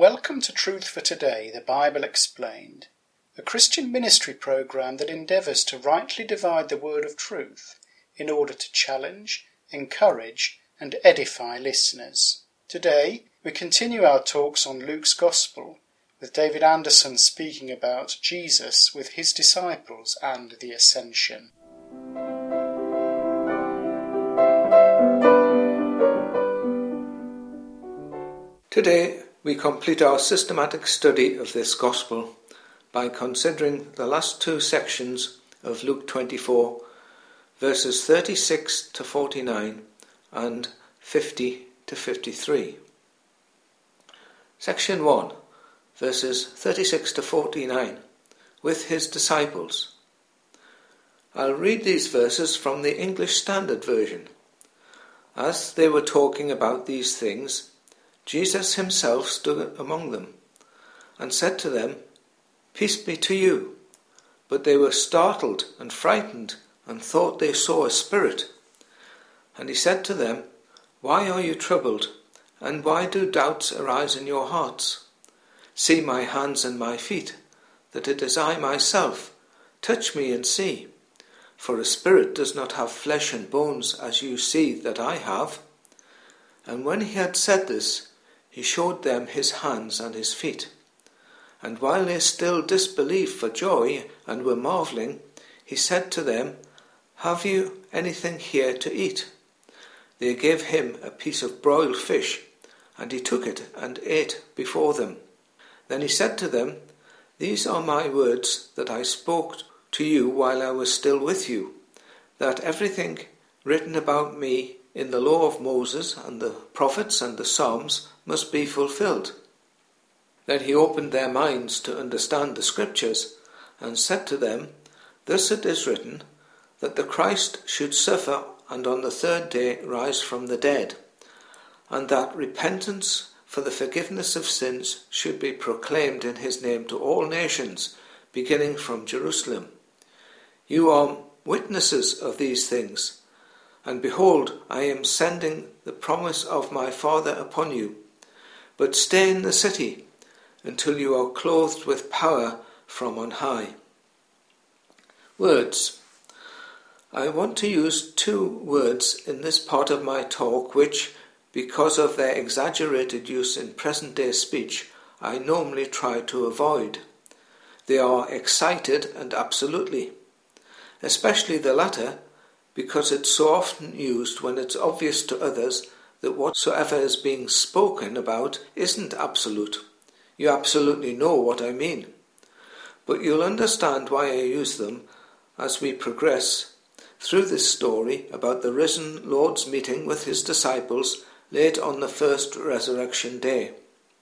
Welcome to Truth for Today, the Bible Explained, a Christian ministry program that endeavours to rightly divide the word of truth in order to challenge, encourage and edify listeners. Today, we continue our talks on Luke's Gospel, with David Anderson speaking about Jesus with his disciples and the Ascension. Today, we complete our systematic study of this Gospel by considering the last two sections of Luke 24, verses 36 to 49 and 50 to 53. Section 1, verses 36 to 49, with his disciples. I'll read these verses from the English Standard Version. As they were talking about these things, Jesus himself stood among them and said to them, "Peace be to you." But they were startled and frightened and thought they saw a spirit. And he said to them, "Why are you troubled, and why do doubts arise in your hearts? See my hands and my feet, that it is I myself. Touch me and see. For a spirit does not have flesh and bones, as you see that I have." And when he had said this, he showed them his hands and his feet. And while they still disbelieved for joy and were marvelling, he said to them, "Have you anything here to eat?" They gave him a piece of broiled fish, and he took it and ate before them. Then he said to them, "These are my words that I spoke to you while I was still with you, that everything written about me in the law of Moses and the prophets and the Psalms must be fulfilled." Then he opened their minds to understand the Scriptures, and said to them, "Thus it is written, that the Christ should suffer and on the third day rise from the dead, and that repentance for the forgiveness of sins should be proclaimed in his name to all nations, beginning from Jerusalem. You are witnesses of these things. And behold, I am sending the promise of my Father upon you. But stay in the city until you are clothed with power from on high." Words. I want to use two words in this part of my talk which, because of their exaggerated use in present-day speech, I normally try to avoid. They are excited and absolutely, especially the latter, because it's so often used when it's obvious to others that whatsoever is being spoken about isn't absolute. You absolutely know what I mean. But you'll understand why I use them as we progress through this story about the risen Lord's meeting with his disciples late on the first resurrection day.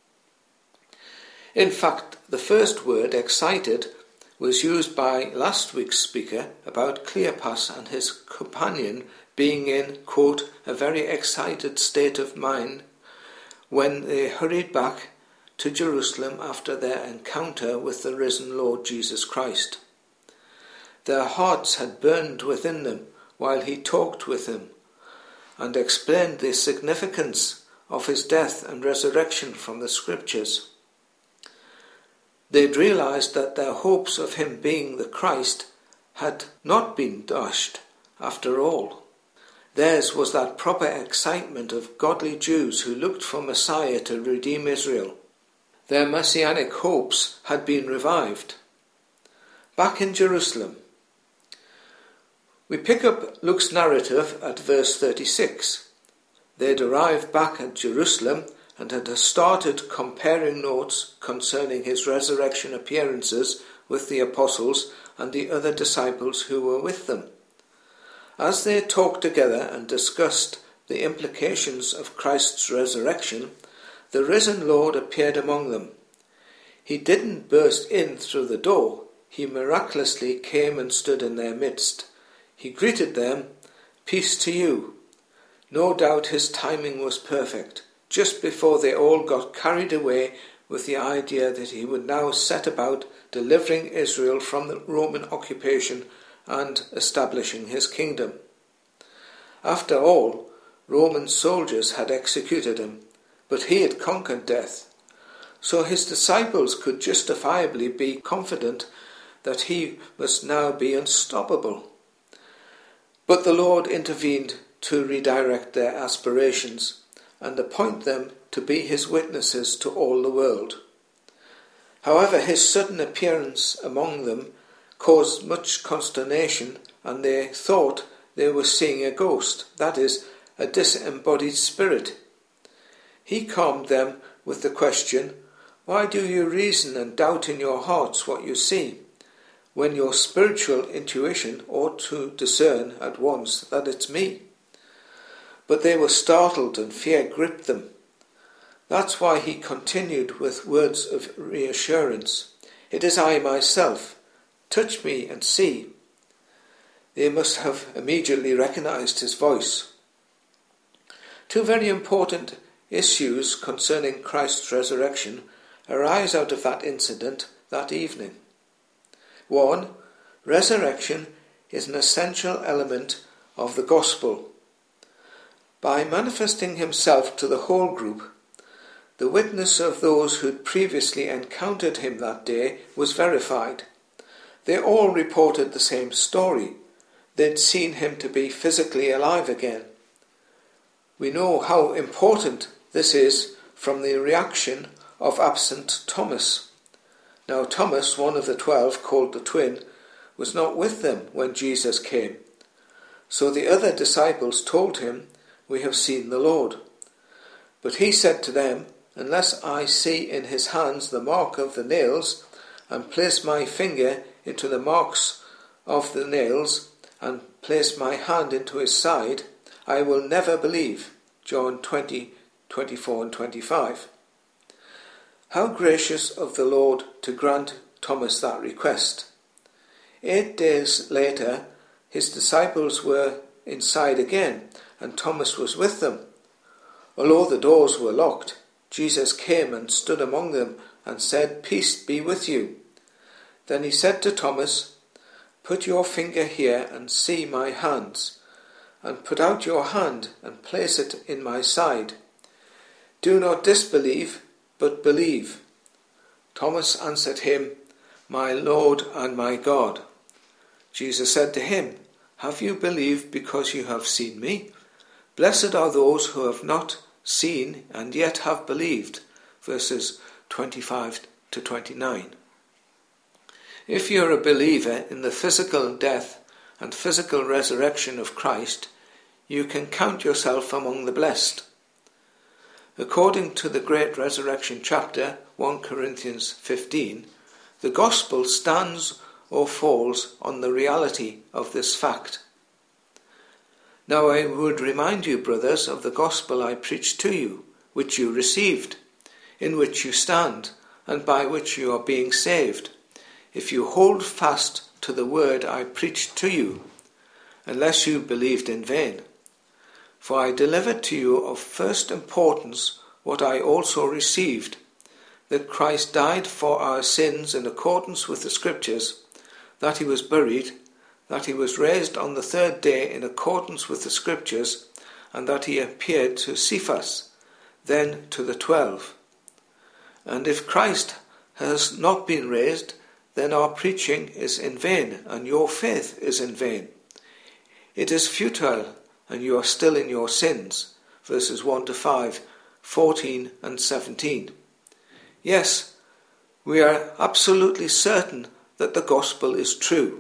In fact, the first word, excited, was used by last week's speaker about Cleopas and his companion being in, quote, a very excited state of mind when they hurried back to Jerusalem after their encounter with the risen Lord Jesus Christ. Their hearts had burned within them while he talked with them and explained the significance of his death and resurrection from the Scriptures. They'd realized that their hopes of him being the Christ had not been dashed after all. Theirs was that proper excitement of godly Jews who looked for Messiah to redeem Israel. Their messianic hopes had been revived. Back in Jerusalem, we pick up Luke's narrative at verse 36. They'd arrived back at Jerusalem and had started comparing notes concerning his resurrection appearances with the apostles and the other disciples who were with them. As they talked together and discussed the implications of Christ's resurrection, the risen Lord appeared among them. He didn't burst in through the door. He miraculously came and stood in their midst. He greeted them, "Peace to you." No doubt his timing was perfect, just before they all got carried away with the idea that he would now set about delivering Israel from the Roman occupation and establishing his kingdom. After all, Roman soldiers had executed him, but he had conquered death. so his disciples could justifiably be confident that he must now be unstoppable. But the Lord intervened to redirect their aspirations and appoint them to be his witnesses to all the world. However, his sudden appearance among them caused much consternation, and they thought they were seeing a ghost, that is, a disembodied spirit. He calmed them with the question, "Why do you reason and doubt in your hearts what you see, when your spiritual intuition ought to discern at once that it's me?" But they were startled and fear gripped them. That's why he continued with words of reassurance. "It is I myself. Touch me and see." They must have immediately recognized his voice. Two very important issues concerning Christ's resurrection arise out of that incident that evening. 1. Resurrection is an essential element of the gospel. By manifesting himself to the whole group, the witness of those who had previously encountered him that day was verified. They all reported the same story. They'd seen him to be physically alive again. We know how important this is from the reaction of absent Thomas. Now Thomas, one of the 12, called the twin, was not with them when Jesus came. So the other disciples told him, "We have seen the Lord." But he said to them, "Unless I see in his hands the mark of the nails, and place my finger into the marks of the nails, and place my hand into his side, I will never believe." John 20:24 and 25. How gracious of the Lord to grant Thomas that request. 8 days later, his disciples were inside again, and Thomas was with them. Although the doors were locked, Jesus came and stood among them and said, "Peace be with you." Then he said to Thomas, "Put your finger here and see my hands, and put out your hand and place it in my side. Do not disbelieve, but believe." Thomas answered him, "My Lord and my God." Jesus said to him, "Have you believed because you have seen me? Blessed are those who have not seen and yet have believed." Verses 25 to 29. If you're a believer in the physical death and physical resurrection of Christ, you can count yourself among the blessed. According to the Great Resurrection chapter, 1 Corinthians 15, the gospel stands or falls on the reality of this fact. Now I would remind you, brothers, of the gospel I preached to you, which you received, in which you stand, and by which you are being saved, if you hold fast to the word I preached to you, unless you believed in vain. For I delivered to you of first importance what I also received, that Christ died for our sins in accordance with the Scriptures, that he was buried, that he was raised on the third day in accordance with the Scriptures, and that he appeared to Cephas, then to the 12. And if Christ has not been raised, then our preaching is in vain, and your faith is in vain. It is futile, and you are still in your sins. Verses 1 to 5, 14 and 17. Yes, we are absolutely certain that the gospel is true.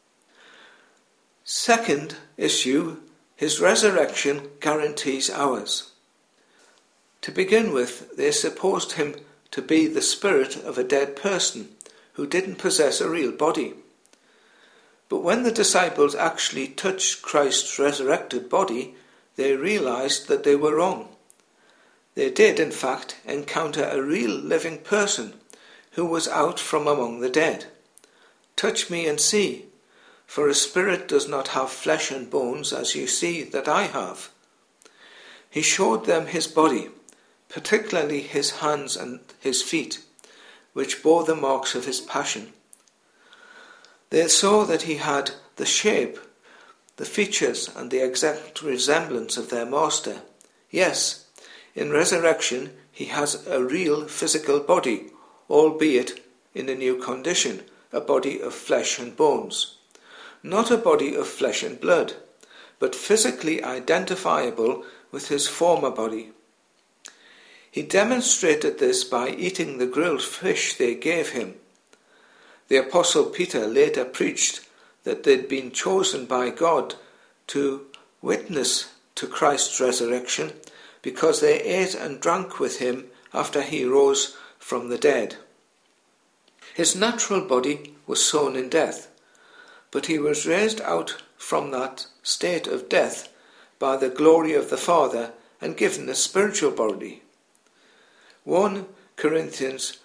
Second issue, his resurrection guarantees ours. To begin with, they supposed him to be the spirit of a dead person who didn't possess a real body. But when the disciples actually touched Christ's resurrected body, they realized that they were wrong. They did, in fact, encounter a real living person who was out from among the dead. "Touch me and see, for a spirit does not have flesh and bones as you see that I have." He showed them his body, particularly his hands and his feet, which bore the marks of his passion. They saw that he had the shape, the features, and the exact resemblance of their master. Yes, in resurrection he has a real physical body, albeit in a new condition, a body of flesh and bones. Not a body of flesh and blood, but physically identifiable with his former body. He demonstrated this by eating the grilled fish they gave him. The Apostle Peter later preached that they'd been chosen by God to witness to Christ's resurrection because they ate and drank with him after he rose from the dead. His natural body was sown in death, but he was raised out from that state of death by the glory of the Father and given a spiritual body. 1 Corinthians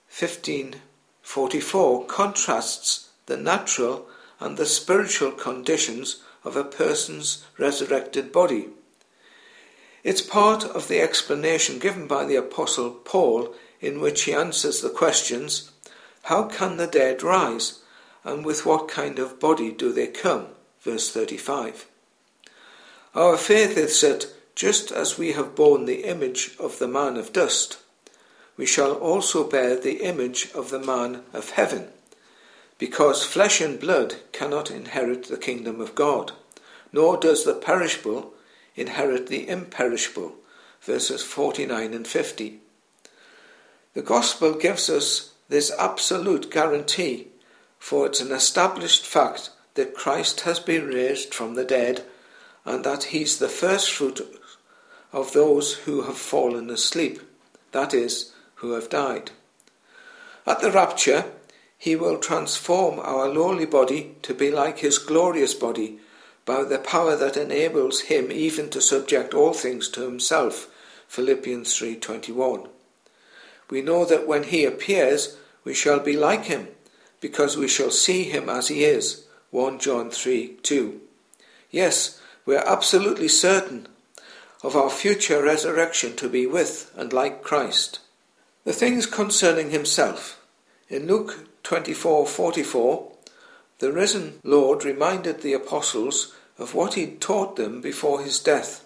15:44 contrasts the natural and the spiritual conditions of a person's resurrected body. It's part of the explanation given by the Apostle Paul, in which he answers the questions, how can the dead rise, and with what kind of body do they come? Verse 35. Our faith is that just as we have borne the image of the man of dust, we shall also bear the image of the man of heaven, because flesh and blood cannot inherit the kingdom of God, nor does the perishable inherit the imperishable. Verses 49 and 50. The gospel gives us this absolute guarantee, for it's an established fact that Christ has been raised from the dead, and that he's the first fruit of those who have fallen asleep, that is, who have died. At the rapture, he will transform our lowly body to be like his glorious body by the power that enables him even to subject all things to himself. Philippians 3:21. We know that when he appears, we shall be like him, because we shall see him as he is. 1 John 3:2. Yes, we are absolutely certain of our future resurrection to be with and like Christ. The things concerning himself. In Luke 24:44, the risen Lord reminded the apostles of what he'd taught them before his death.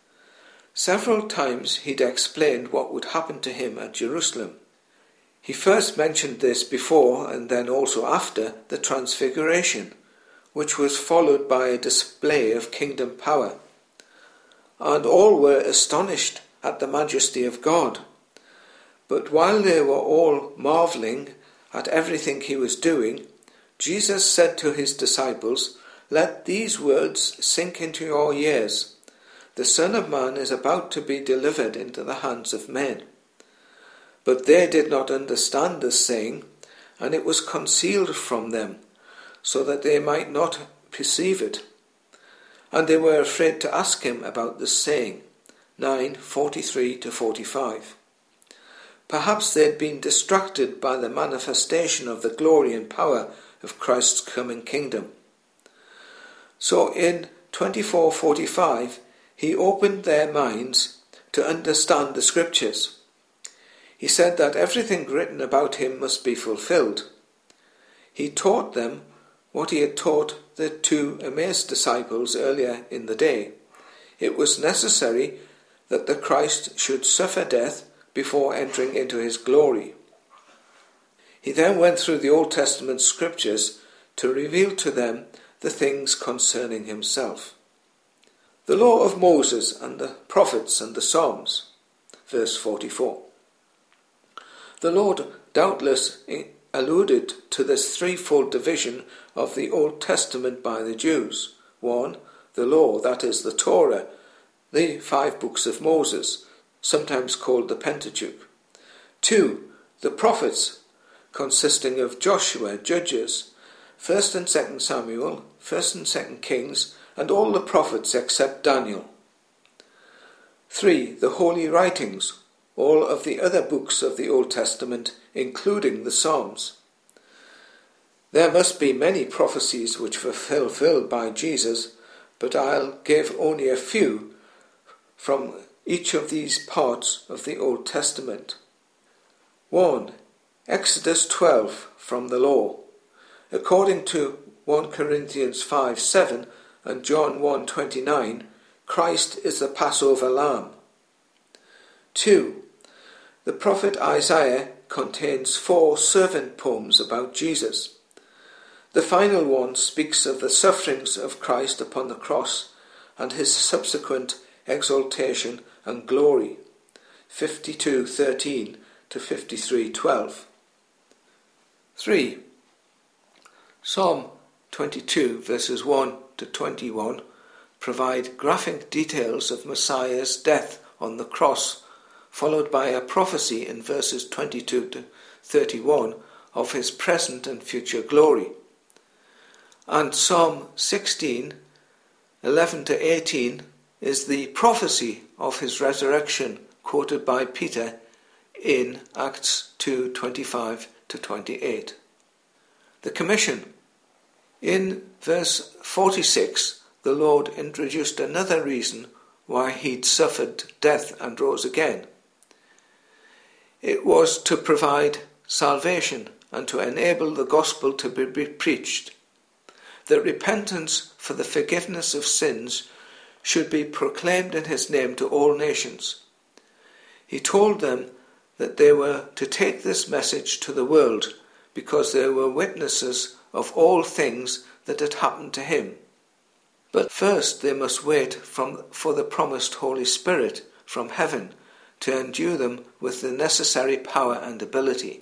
Several times he'd explained what would happen to him at Jerusalem. He first mentioned this before and then also after the Transfiguration, which was followed by a display of kingdom power. And all were astonished at the majesty of God. But while they were all marvelling at everything he was doing, Jesus said to his disciples, "Let these words sink into your ears. The Son of Man is about to be delivered into the hands of men." But they did not understand this saying, and it was concealed from them, so that they might not perceive it. And they were afraid to ask him about this saying. 9:43-45. Perhaps they had been distracted by the manifestation of the glory and power of Christ's coming kingdom. So in 24:45, he opened their minds to understand the scriptures. He said that everything written about him must be fulfilled. He taught them what he had taught the two Emmaus disciples earlier in the day. It was necessary that the Christ should suffer death before entering into his glory. He then went through the Old Testament scriptures to reveal to them the things concerning himself. The law of Moses and the prophets and the Psalms. Verse 44. The Lord doubtless alluded to this threefold division of the Old Testament by the Jews. 1. The law, that is the Torah, the 5 books of Moses, sometimes called the Pentateuch. 2. The prophets, consisting of Joshua, Judges, 1 and 2 Samuel, 1 and 2 Kings, and all the prophets except Daniel. 3. The holy writings, all of the other books of the Old Testament, including the Psalms. There must be many prophecies which were fulfilled by Jesus, but I'll give only a few from each of these parts of the Old Testament. 1. Exodus 12 from the law. According to 1 Corinthians 5:7 and John 1:29, Christ is the Passover lamb. 2. The prophet Isaiah contains 4 servant poems about Jesus. The final one speaks of the sufferings of Christ upon the cross and his subsequent exaltation and glory, 52:13 to 53:12. 3. Psalm 22 verses 1 to 21 provide graphic details of Messiah's death on the cross, followed by a prophecy in verses 22 to 31 of his present and future glory. And Psalm 16, 11 to 18 is the prophecy of his resurrection quoted by Peter in Acts 2:25 to 28. The Commission. In verse 46, the Lord introduced another reason why he'd suffered death and rose again. It was to provide salvation and to enable the gospel to be preached. That repentance for the forgiveness of sins should be proclaimed in his name to all nations. He told them that they were to take this message to the world because they were witnesses of all things that had happened to him. But first they must wait for the promised Holy Spirit from heaven to endue them with the necessary power and ability.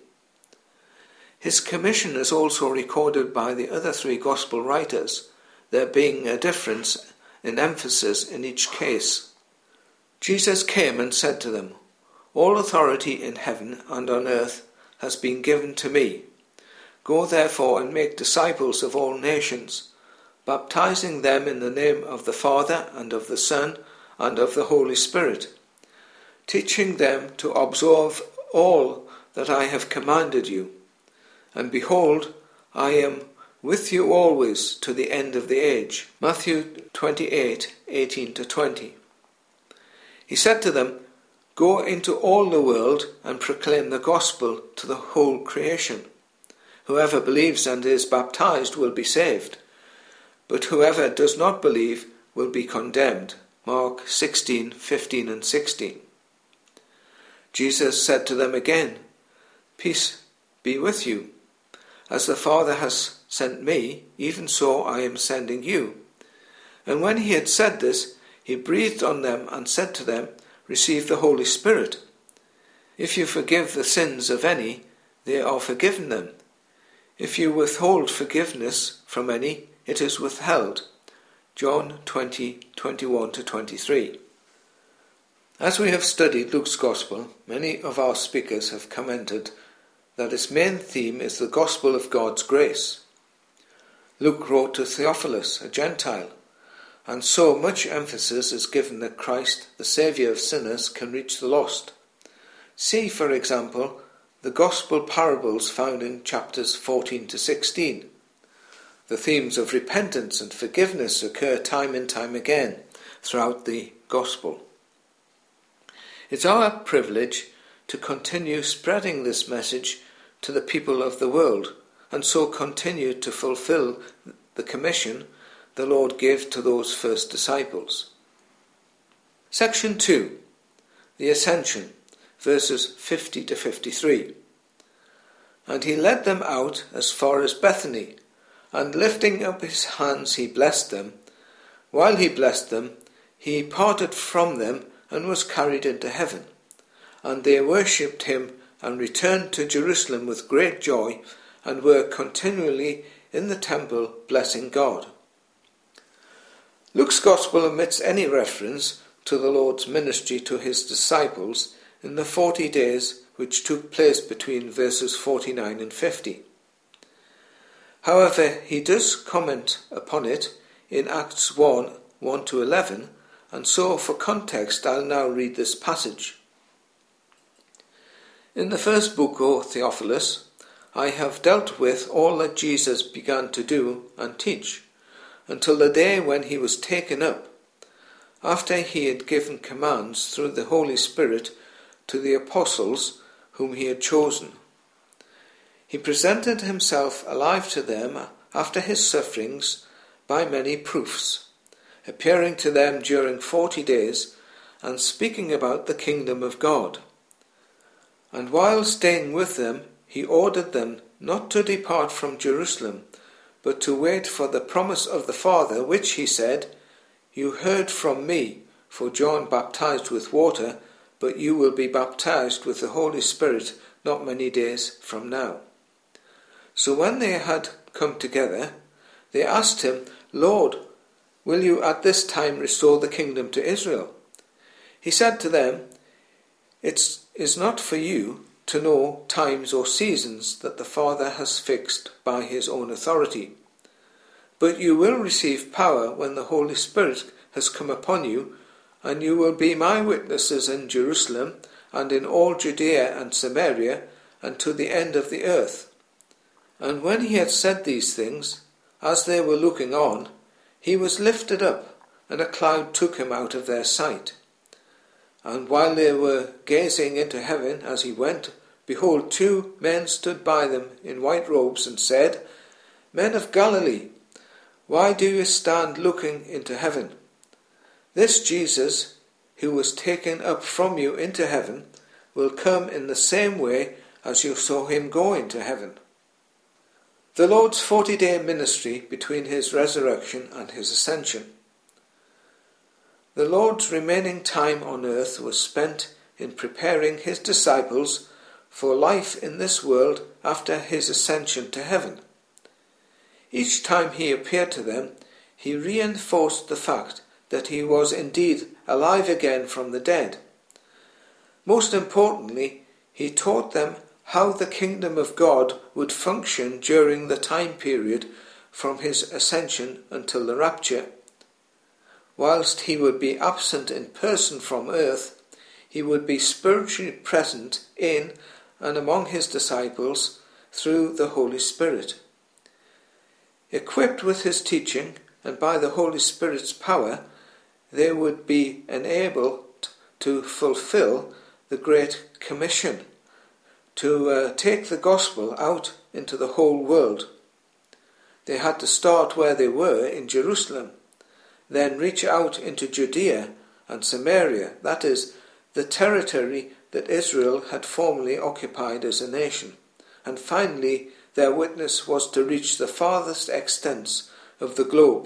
His commission is also recorded by the other 3 gospel writers, there being a difference in emphasis in each case. Jesus came and said to them, "All authority in heaven and on earth has been given to me. Go therefore and make disciples of all nations, baptizing them in the name of the Father and of the Son and of the Holy Spirit, teaching them to observe all that I have commanded you. And behold, I am with you always to the end of the age." Matthew 28:18 to 20. He said to them, "Go into all the world and proclaim the gospel to the whole creation. Whoever believes and is baptized will be saved, but whoever does not believe will be condemned." Mark 16:15 and 16. Jesus said to them again, "Peace be with you. As the Father has sent me, even so I am sending you." And when he had said this, he breathed on them and said to them, "Receive the Holy Spirit. If you forgive the sins of any, they are forgiven them. If you withhold forgiveness from any, it is withheld." John 20:21 to 23. As we have studied Luke's Gospel, many of our speakers have commented that its main theme is the gospel of God's grace. Luke wrote to Theophilus, a Gentile, and so much emphasis is given that Christ, the Saviour of sinners, can reach the lost. See, for example, the gospel parables found in chapters 14 to 16. The themes of repentance and forgiveness occur time and time again throughout the gospel. It's our privilege to continue spreading this message to the people of the world, and so continue to fulfill the commission the Lord gave to those first disciples. Section 2. The Ascension, verses 50 to 53. "And he led them out as far as Bethany, and lifting up his hands he blessed them. While he blessed them, he parted from them and was carried into heaven. And they worshipped him and returned to Jerusalem with great joy, and were continually in the temple blessing God." Luke's Gospel omits any reference to the Lord's ministry to his disciples in the 40 days which took place between verses 49 and 50. However, he does comment upon it in Acts 1 to 11, and so for context I'll now read this passage. "In the first book, O Theophilus, I have dealt with all that Jesus began to do and teach, until the day when he was taken up, after he had given commands through the Holy Spirit to the apostles whom he had chosen. He presented himself alive to them after his sufferings by many proofs, appearing to them during 40 days and speaking about the kingdom of God. And while staying with them, he ordered them not to depart from Jerusalem, but to wait for the promise of the Father, which, he said, "You heard from me, for John baptized with water, but you will be baptized with the Holy Spirit not many days from now." So when they had come together, they asked him, "Lord, will you at this time restore the kingdom to Israel?" He said to them, "It is not for you to know times or seasons that the Father has fixed by his own authority. But you will receive power when the Holy Spirit has come upon you, and you will be my witnesses in Jerusalem and in all Judea and Samaria and to the end of the earth." And when he had said these things, as they were looking on, he was lifted up, and a cloud took him out of their sight. And while they were gazing into heaven as he went, behold, 2 men stood by them in white robes and said, "Men of Galilee, why do you stand looking into heaven? This Jesus, who was taken up from you into heaven, will come in the same way as you saw him go into heaven." The Lord's 40-day ministry between his resurrection and his ascension. The Lord's remaining time on earth was spent in preparing his disciples for life in this world after his ascension to heaven. Each time he appeared to them, he reinforced the fact that he was indeed alive again from the dead. Most importantly, he taught them how the kingdom of God would function during the time period from his ascension until the rapture. Whilst he would be absent in person from earth, he would be spiritually present in and among his disciples through the Holy Spirit. Equipped with his teaching and by the Holy Spirit's power, they would be enabled to fulfill the Great Commission, to take the gospel out into the whole world. They had to start where they were in Jerusalem, then reach out into Judea and Samaria, that is, the territory that Israel had formerly occupied as a nation, and finally their witness was to reach the farthest extents of the globe.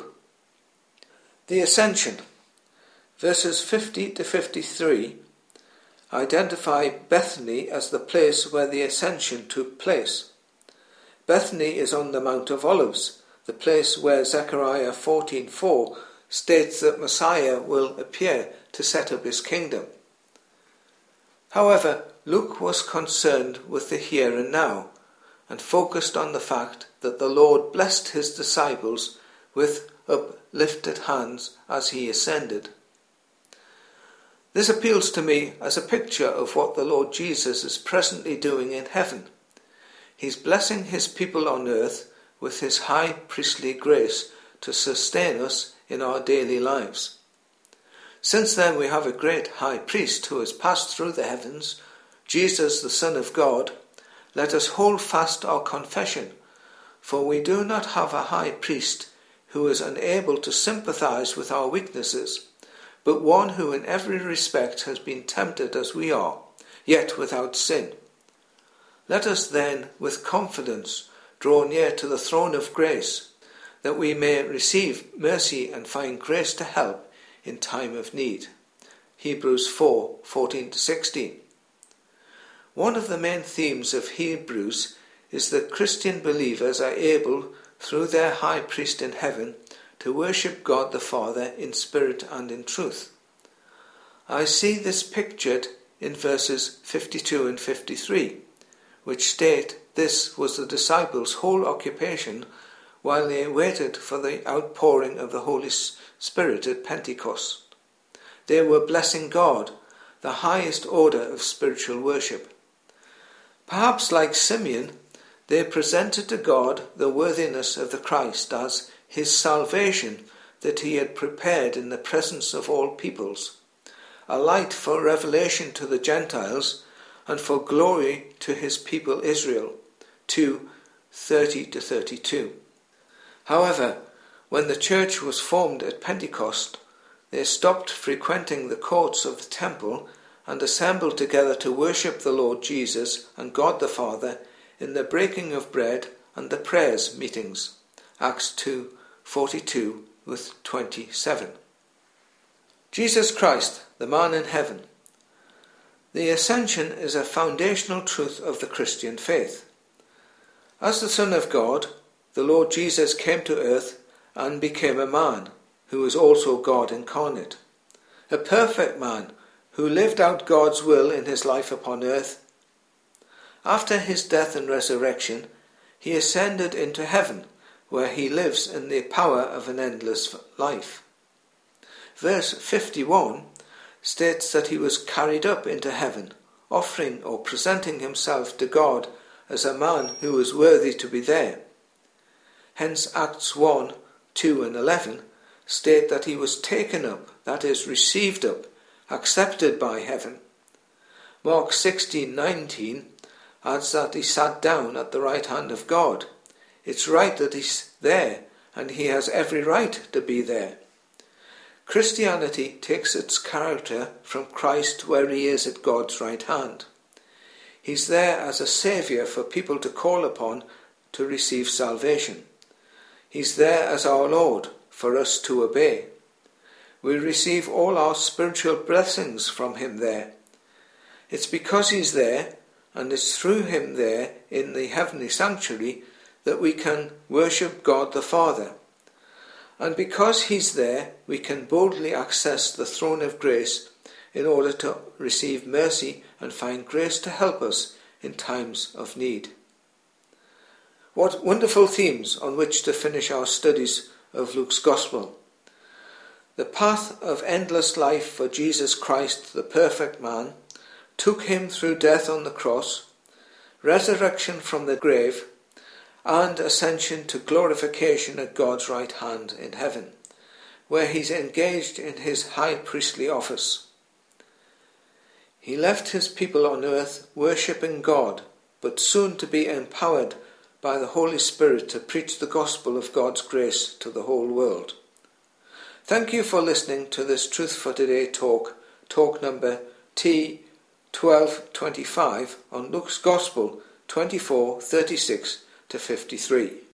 The Ascension, verses 50 to 53, identify Bethany as the place where the ascension took place. Bethany is on the Mount of Olives, the place where Zechariah 14:4 states that Messiah will appear to set up his kingdom. However, Luke was concerned with the here and now, and focused on the fact that the Lord blessed his disciples with uplifted hands as he ascended. This appeals to me as a picture of what the Lord Jesus is presently doing in heaven. He's blessing his people on earth with his high priestly grace to sustain us in our daily lives. Since then we have a great high priest who has passed through the heavens, Jesus the Son of God. Let us hold fast our confession, for we do not have a high priest who is unable to sympathize with our weaknesses, but one who in every respect has been tempted as we are, yet without sin. Let us then with confidence draw near to the throne of grace, that we may receive mercy and find grace to help in time of need. Hebrews 4:14-16. One of the main themes of Hebrews is that Christian believers are able, through their high priest in heaven, to worship God the Father in spirit and in truth. I see this pictured in verses 52 and 53, which state this was the disciples' whole occupation while they waited for the outpouring of the Holy Spirit at Pentecost. They were blessing God, the highest order of spiritual worship. Perhaps like Simeon, they presented to God the worthiness of the Christ as his salvation that he had prepared in the presence of all peoples, a light for revelation to the Gentiles and for glory to his people Israel. 2:30-32. However, when the church was formed at Pentecost, they stopped frequenting the courts of the temple and assembled together to worship the Lord Jesus and God the Father in the breaking of bread and the prayers meetings. Acts 2:42 with 27. Jesus Christ, the man in heaven. The ascension is a foundational truth of the Christian faith. As the Son of God, the Lord Jesus came to earth and became a man who was also God incarnate, a perfect man who lived out God's will in his life upon earth. After his death and resurrection, he ascended into heaven, where he lives in the power of an endless life. Verse 51 states that he was carried up into heaven, offering or presenting himself to God as a man who was worthy to be there. Hence Acts 1, 2 and 11 state that he was taken up, that is, received up, accepted by heaven. Mark 16:19 adds that he sat down at the right hand of God. It's right that he's there, and he has every right to be there. Christianity takes its character from Christ where he is at God's right hand. He's there as a saviour for people to call upon to receive salvation. He's there as our Lord for us to obey. We receive all our spiritual blessings from him there. It's because he's there, and it's through him there in the heavenly sanctuary, that we can worship God the Father. And because he's there, we can boldly access the throne of grace in order to receive mercy and find grace to help us in times of need. What wonderful themes on which to finish our studies of Luke's Gospel. The path of endless life for Jesus Christ, the perfect man, took him through death on the cross, resurrection from the grave, and ascension to glorification at God's right hand in heaven, where he's engaged in his high priestly office. He left his people on earth worshipping God, but soon to be empowered by the Holy Spirit to preach the gospel of God's grace to the whole world. Thank you for listening to this Truth for Today talk number T1225 on Luke's Gospel 24:36 to 53.